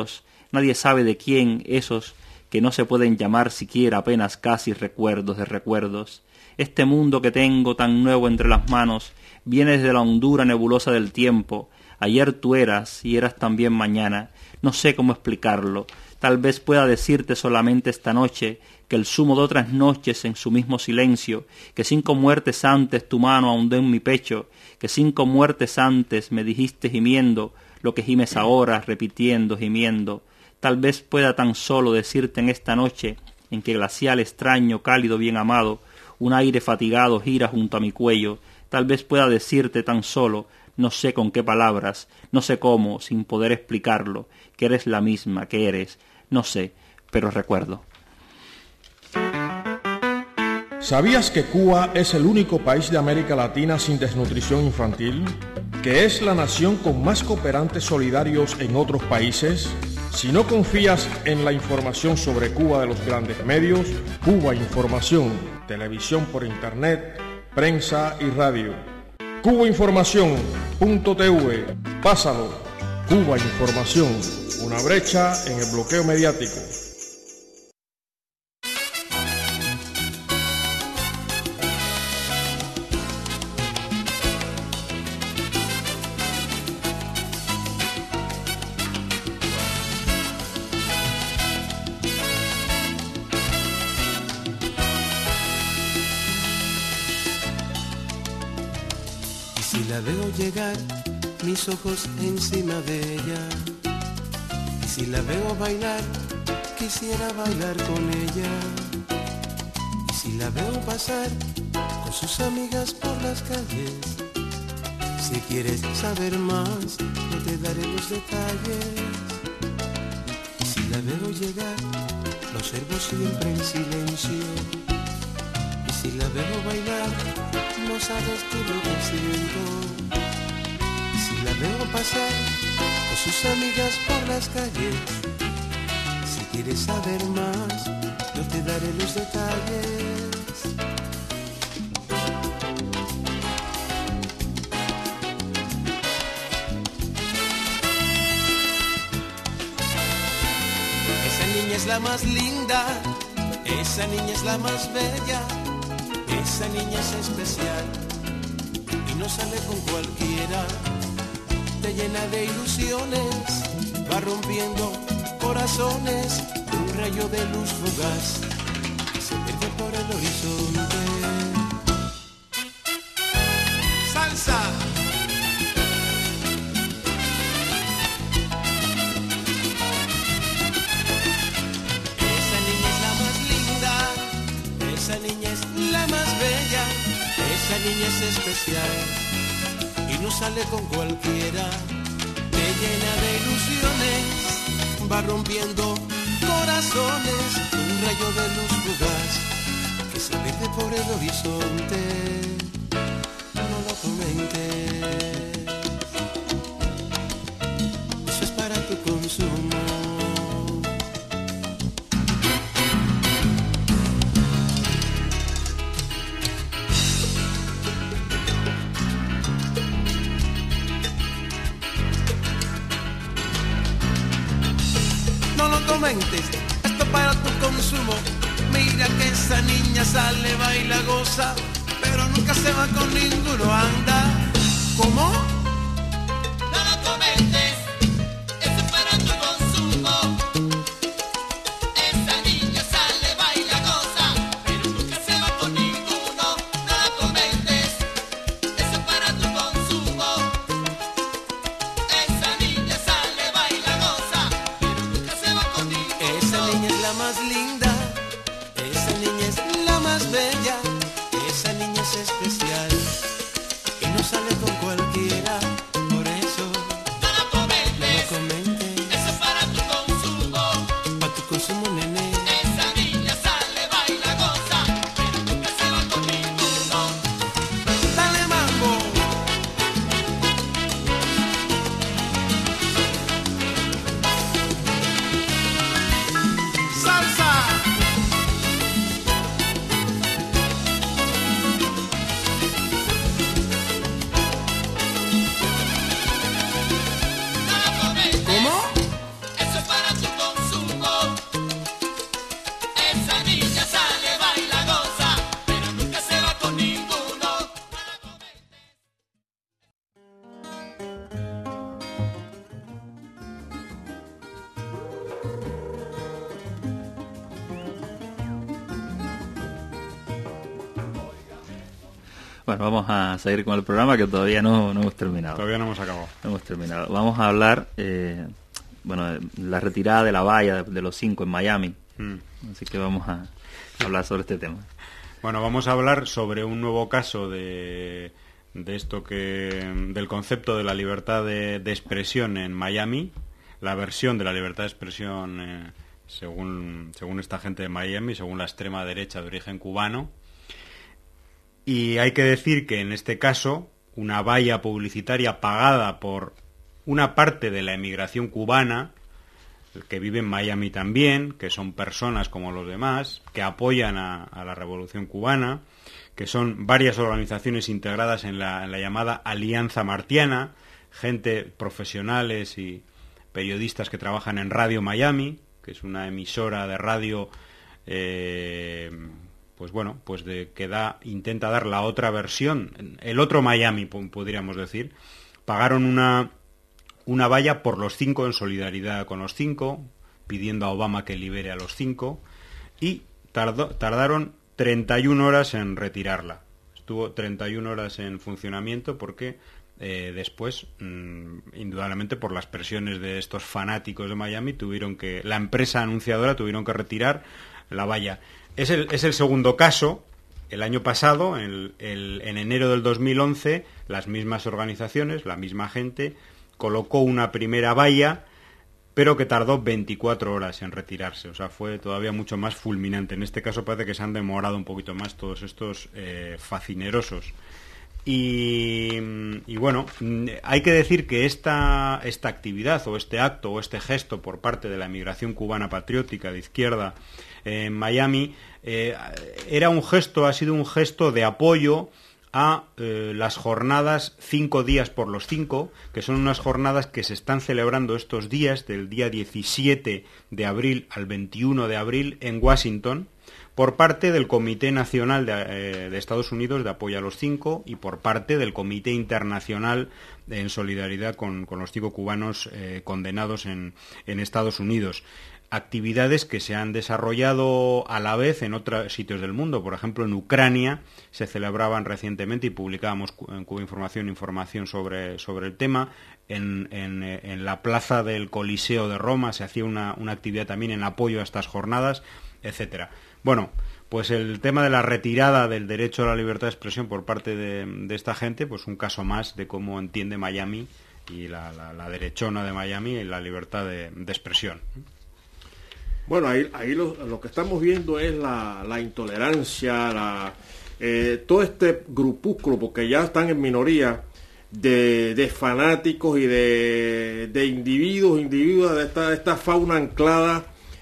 Nadie sabe de quién esos que no se pueden llamar siquiera apenas casi recuerdos de recuerdos. Este mundo que tengo tan nuevo entre las manos viene desde la hondura nebulosa del tiempo. Ayer tú eras y eras también mañana. No sé cómo explicarlo. Tal vez pueda decirte solamente esta noche que el zumo de otras noches en su mismo silencio, que cinco muertes antes tu mano ahondó en mi pecho, que cinco muertes antes me dijiste gimiendo lo que gimes ahora, repitiendo, gimiendo. Tal vez pueda tan solo decirte en esta noche en que glacial, extraño, cálido, bien amado, un aire fatigado gira junto a mi cuello. Tal vez pueda decirte tan solo, no sé con qué palabras, no sé cómo, sin poder explicarlo, que eres la misma, que eres, no sé, pero recuerdo. ¿Sabías que Cuba es el único país de América Latina sin desnutrición infantil? ¿Que es la nación con más cooperantes solidarios en otros países? Si no confías en la información sobre Cuba de los grandes medios, Cuba Información, televisión por internet, prensa y radio. Cuba Información punto t v, pásalo. Cuba Información, una brecha en el bloqueo mediático. Si la veo llegar, mis ojos encima de ella. Y si la veo bailar, quisiera bailar con ella. Y si la veo pasar con sus amigas por las calles, si quieres saber más, yo te daré los detalles. Y si la veo llegar, lo observo siempre en silencio. Y si la veo bailar, no sabes tú lo que siento. Y si la veo pasar con sus amigas por las calles, si quieres saber más, yo te daré los detalles. Esa niña es la más linda, esa niña es la más bella. Esa niña es especial y no sale con cualquiera. Te llena de ilusiones, va rompiendo corazones. Un rayo de luz fugaz que se pierde por el horizonte. ¡Salsa! Esa niña es la más linda, esa niña es la más bella, esa niña es especial y no sale con cualquiera. Te llena de ilusiones, va rompiendo corazones. Un rayo de luz fugaz que se pierde por el horizonte. No lo comentes, eso es para tu consumo. No lo comentes, esto para tu consumo. Mira que esa niña sale, baila, goza, pero nunca se va con ninguno, anda. ¿Cómo? No lo comentes, esto es para tu consumo. Esa niña sale, baila, goza, pero nunca se va con ninguno. No lo comentes, eso es para tu consumo. Esa niña sale, baila, goza, pero nunca se va con ninguno. Esa niña es la más linda, esa niña es la más bella, esa niña es especial y no sale con cualquiera. Por eso no lo comentes, no lo comentes, eso es para tu consumo. Para tu consumo, nene. Esa niña sale, baila, goza, pero nunca se va con ninguno. Dale mambo. Salsa. Bueno, vamos a seguir con el programa que todavía no, no hemos terminado. Todavía no hemos acabado. No hemos terminado. Vamos a hablar, eh, bueno, de la retirada de la valla de, de los cinco en Miami. Mm. Así que vamos a hablar sobre este tema. Bueno, vamos a hablar sobre un nuevo caso de, de esto que, del concepto de la libertad de, de expresión en Miami, la versión de la libertad de expresión eh, según, según esta gente de Miami, según la extrema derecha de origen cubano. Y hay que decir que en este caso, una valla publicitaria pagada por una parte de la emigración cubana, que vive en Miami también, que son personas como los demás, que apoyan a, a la Revolución Cubana, que son varias organizaciones integradas en la, en la llamada Alianza Martiana, gente, profesionales y periodistas que trabajan en Radio Miami, que es una emisora de radio... Eh, pues bueno, pues de que da, intenta dar la otra versión, el otro Miami, podríamos decir. Pagaron una, una valla por los cinco, en solidaridad con los cinco, pidiendo a Obama que libere a los cinco, y tardó, tardaron treinta y una horas en retirarla. Estuvo treinta y una horas en funcionamiento porque eh, después, mmm, indudablemente por las presiones de estos fanáticos de Miami, tuvieron que, la empresa anunciadora tuvieron que retirar la valla. Es el, es el segundo caso. El año pasado, el, el, en enero del dos mil once, las mismas organizaciones, la misma gente, colocó una primera valla, pero que tardó veinticuatro horas en retirarse. O sea, fue todavía mucho más fulminante. En este caso parece que se han demorado un poquito más todos estos eh, facinerosos. Y, y bueno, hay que decir que esta, esta actividad o este acto o este gesto por parte de la emigración cubana patriótica de izquierda en Miami eh, era un gesto, ha sido un gesto de apoyo a eh, las jornadas cinco días por los cinco, que son unas jornadas que se están celebrando estos días, del día diecisiete de abril al veintiuno de abril en Washington, por parte del Comité Nacional de, eh, de Estados Unidos de Apoyo a los Cinco y por parte del Comité Internacional en solidaridad con, con los cinco cubanos eh, condenados en, en Estados Unidos. Actividades que se han desarrollado a la vez en otros sitios del mundo. Por ejemplo, en Ucrania se celebraban recientemente y publicábamos en Cuba Información información sobre, sobre el tema. En, en, en la plaza del Coliseo de Roma se hacía una, una actividad también en apoyo a estas jornadas, etcétera. Bueno, pues el tema de la retirada del derecho a la libertad de expresión por parte de, de esta gente, pues un caso más de cómo entiende Miami y la, la, la derechona de Miami y la libertad de, de expresión. Bueno, ahí, ahí lo, lo que estamos viendo es la, la intolerancia, la, eh, todo este grupúsculo, porque ya están en minoría, de, de fanáticos y de, de individuos, individuos de esta, de esta fauna anclada,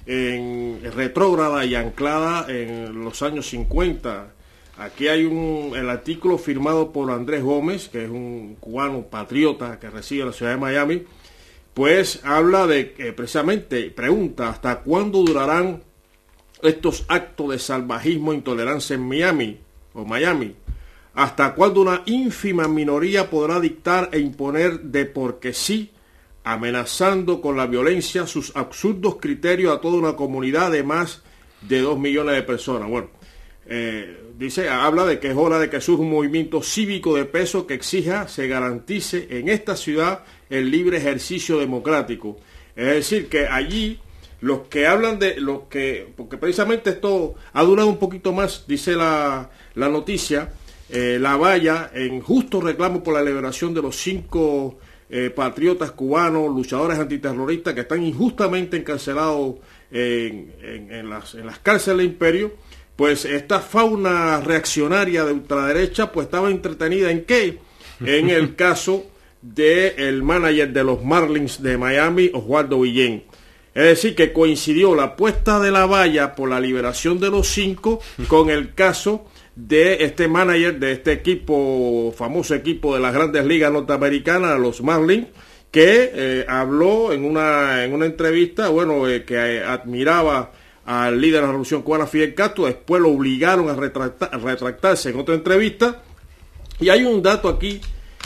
en retrógrada y anclada en los años cincuenta. Aquí hay un el artículo firmado por Andrés Gómez, que es un cubano patriota que reside en la ciudad de Miami. Pues habla de que precisamente pregunta hasta cuándo durarán estos actos de salvajismo e intolerancia en Miami o Miami. Hasta cuándo una ínfima minoría podrá dictar e imponer de porque sí, amenazando con la violencia sus absurdos criterios a toda una comunidad de más de dos millones de personas. Bueno, eh, dice, habla de que es hora de que surja un movimiento cívico de peso que exija se garantice en esta ciudad el libre ejercicio democrático. Es decir, que allí los que hablan de los que, porque precisamente esto ha durado un poquito más, dice la, la noticia, eh, la valla en justo reclamo por la liberación de los cinco eh, patriotas cubanos, luchadores antiterroristas que están injustamente encarcelados en, en, en, las, en las cárceles del imperio. Pues esta fauna reaccionaria de ultraderecha pues estaba entretenida en qué, en el caso del manager de los Marlins de Miami, Oswaldo Guillén. Es decir, que coincidió la puesta de la valla por la liberación de los cinco con el caso de este manager de este equipo, famoso equipo de las grandes ligas norteamericanas, los Marlins, que eh, habló en una, en una entrevista, bueno, eh, que eh, admiraba al líder de la Revolución Cubana, Fidel Castro. Después lo obligaron a, retractar, a retractarse en otra entrevista. Y hay un dato aquí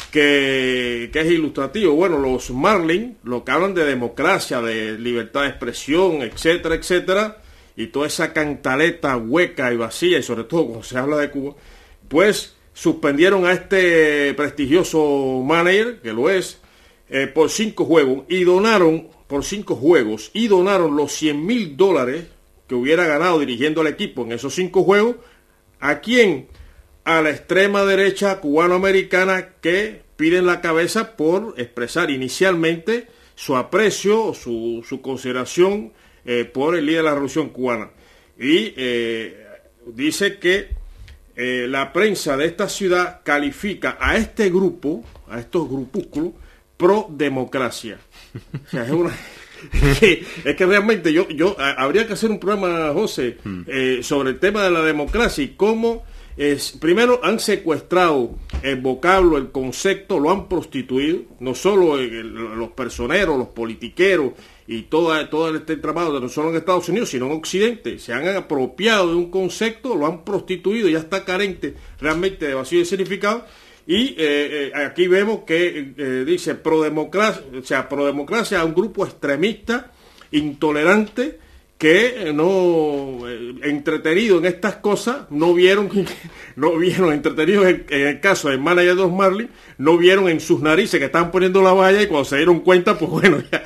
que, que es ilustrativo. Bueno, los Marlins, lo que hablan de democracia, de libertad de expresión, etcétera, etcétera, y toda esa cantaleta hueca y vacía, y sobre todo cuando se habla de Cuba, pues suspendieron a este prestigioso manager, que lo es, eh, por cinco juegos, y donaron, por cinco juegos, y donaron los cien mil dólares que hubiera ganado dirigiendo al equipo en esos cinco juegos. ¿A quién? A la extrema derecha cubanoamericana, que piden la cabeza por expresar inicialmente su aprecio, su, su consideración eh, por el líder de la revolución cubana. Y eh, dice que eh, la prensa de esta ciudad califica a este grupo, a estos grupúsculos, pro democracia. O sea, es una... es que realmente yo, yo habría que hacer un programa, José, eh, sobre el tema de la democracia y cómo es, primero han secuestrado el vocablo, el concepto, lo han prostituido, no solo el, los personeros, los politiqueros y todo, todo este trabajo, no solo en Estados Unidos, sino en Occidente. Se han apropiado de un concepto, lo han prostituido, ya está carente realmente de vacío de significado. Y eh, eh, aquí vemos que eh, dice prodemocracia, o sea, prodemocracia a un grupo extremista, intolerante, que eh, no, eh, entretenido en estas cosas, no vieron, no vieron, entretenidos en, en el caso del manager de Dos Marlin, no vieron en sus narices que estaban poniendo la valla y cuando se dieron cuenta, pues bueno, ya.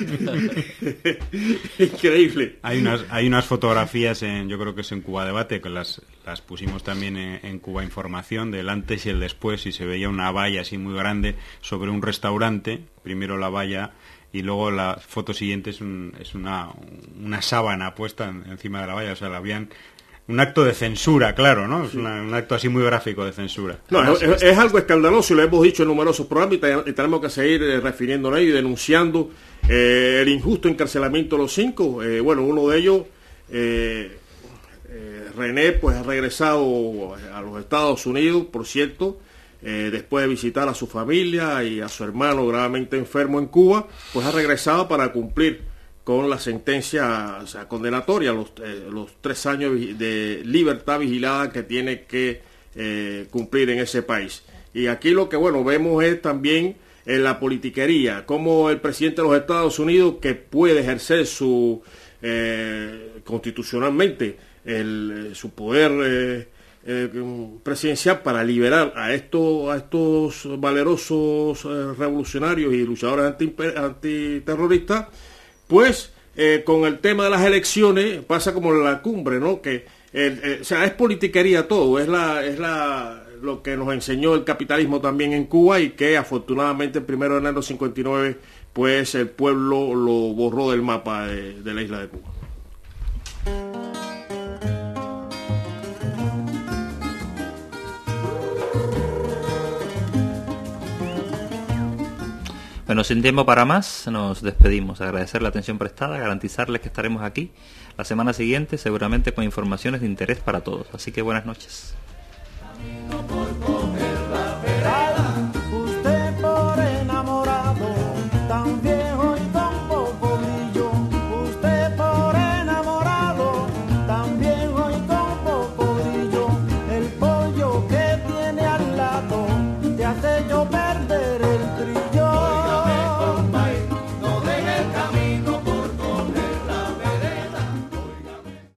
Increíble. Hay unas, hay unas fotografías, en, yo creo que es en Cuba Debate, que las, las pusimos también en, en Cuba Información, del antes y el después, y se veía una valla así muy grande sobre un restaurante, primero la valla, y luego la foto siguiente es, un, es una, una sábana puesta en, encima de la valla, o sea, la habían... Un acto de censura, claro, ¿no? Es una, un acto así muy gráfico de censura. No, es, es, es algo escandaloso y lo hemos dicho en numerosos programas y, te, y tenemos que seguir eh, refiriéndonos y denunciando eh, el injusto encarcelamiento de los cinco. Eh, bueno, uno de ellos, eh, eh, René, pues ha regresado a los Estados Unidos, por cierto, eh, después de visitar a su familia y a su hermano gravemente enfermo en Cuba, pues ha regresado para cumplir con la sentencia, o sea, condenatoria, los, eh, los tres años de libertad vigilada que tiene que eh, cumplir en ese país. Y aquí lo que, bueno, vemos es también en la politiquería, como el presidente de los Estados Unidos, que puede ejercer su eh, constitucionalmente el, su poder eh, eh, presidencial para liberar a estos, a estos valerosos eh, revolucionarios y luchadores anti, antiterroristas. Pues eh, con el tema de las elecciones pasa como la cumbre, ¿no? Que eh, eh, o sea, es politiquería todo, es la es la lo que nos enseñó el capitalismo también en Cuba y que afortunadamente el primero de enero de cincuenta y nueve pues el pueblo lo borró del mapa de, de la isla de Cuba. Bueno, sin tiempo para más, nos despedimos. Agradecer la atención prestada, garantizarles que estaremos aquí la semana siguiente, seguramente con informaciones de interés para todos. Así que buenas noches.